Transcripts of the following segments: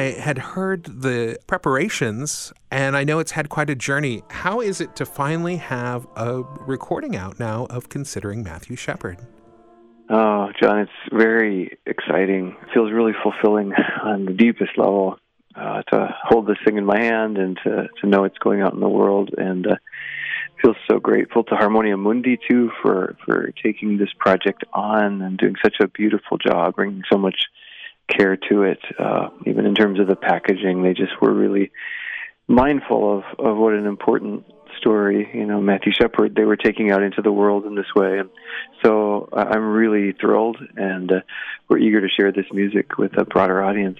I had heard the preparations, and I know it's had quite a journey. How is it to finally have a recording out now of Considering Matthew Shepard? Oh, John, it's very exciting. It feels really fulfilling on the deepest level to hold this thing in my hand and to know it's going out in the world. And feel so grateful to Harmonia Mundi, too, for taking this project on and doing such a beautiful job, bringing so much care to it. Even in terms of the packaging, they just were really mindful of what an important story, Matthew Shepard, they were taking out into the world in this way. And so I'm really thrilled, and we're eager to share this music with a broader audience.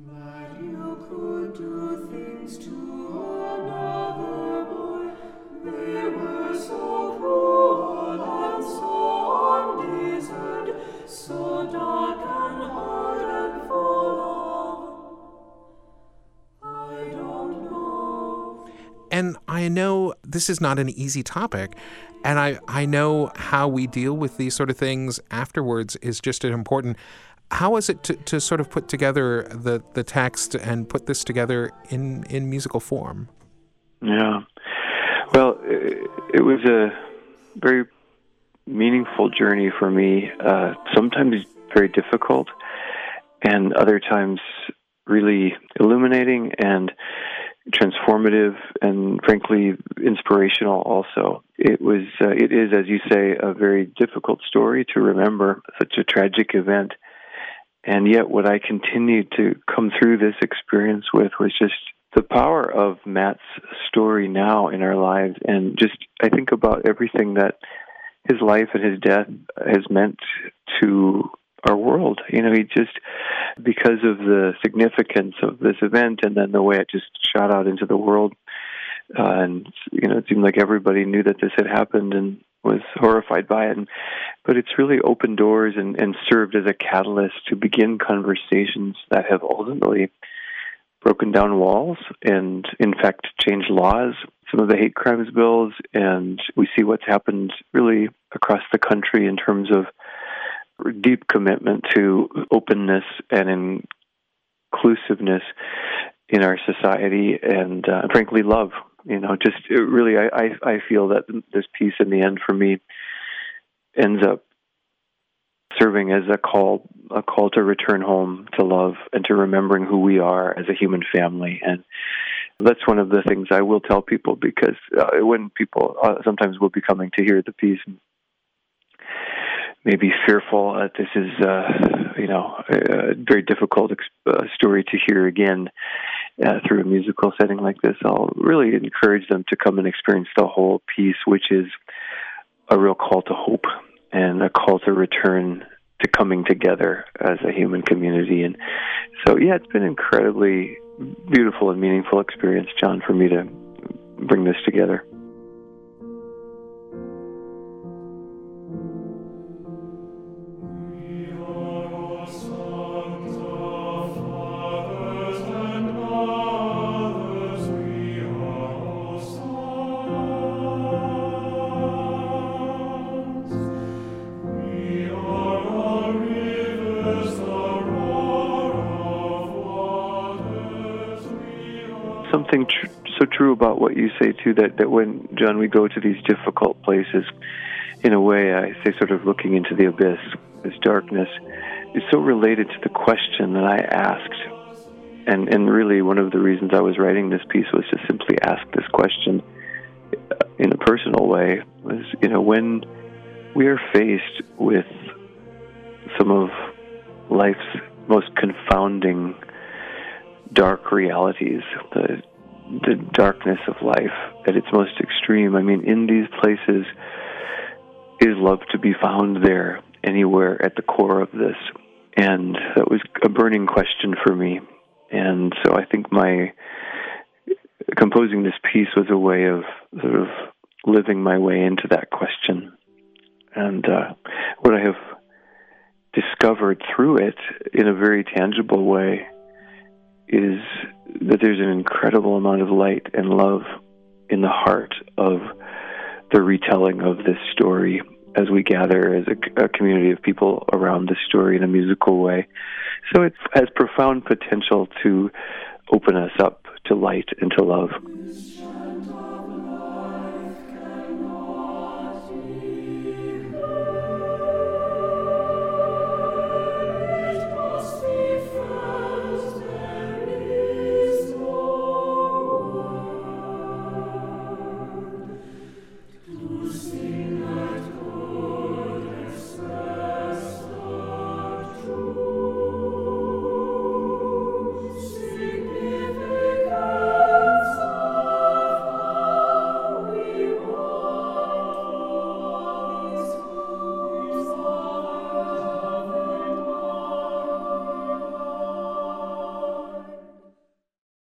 And I know this is not an easy topic, and I know how we deal with these sort of things afterwards is just as important. How is it to sort of put together the text and put this together in musical form? Yeah. Well, it was a very meaningful journey for me, sometimes very difficult, and other times really illuminating and transformative and frankly inspirational also. It is, as you say, a very difficult story to remember, such a tragic event. And yet what I continued to come through this experience with was just the power of Matt's story now in our lives. And just, I think about everything that his life and his death has meant to our world. He just, because of the significance of this event and then the way it just shot out into the world, and, it seemed like everybody knew that this had happened and was horrified by it. But it's really opened doors and served as a catalyst to begin conversations that have ultimately broken down walls and, in fact, changed laws, some of the hate crimes bills, and we see what's happened really across the country in terms of deep commitment to openness and inclusiveness in our society, and frankly, love. Really, I feel that this piece in the end for me ends up serving as a call to return home to love and to remembering who we are as a human family. And that's one of the things I will tell people, because when people sometimes will be coming to hear the piece, maybe fearful that this is, a very difficult story to hear again through a musical setting like this, I'll really encourage them to come and experience the whole piece, which is a real call to hope and a call to return to coming together as a human community. And so, yeah, it's been an incredibly beautiful and meaningful experience, John, for me to bring this together. Something so true about what you say, too, that when, John, we go to these difficult places, in a way, I say sort of looking into the abyss, this darkness, is so related to the question that I asked. And really, one of the reasons I was writing this piece was to simply ask this question in a personal way, was, when we are faced with some of life's most confounding dark realities, the darkness of life at its most extreme. I mean, in these places, is love to be found there, anywhere at the core of this? And that was a burning question for me. And so I think my composing this piece was a way of sort of living my way into that question. And what I have discovered through it in a very tangible way is that there's an incredible amount of light and love in the heart of the retelling of this story. as we gather as a community of people around this story in a musical way. So it has profound potential to open us up to light and to love.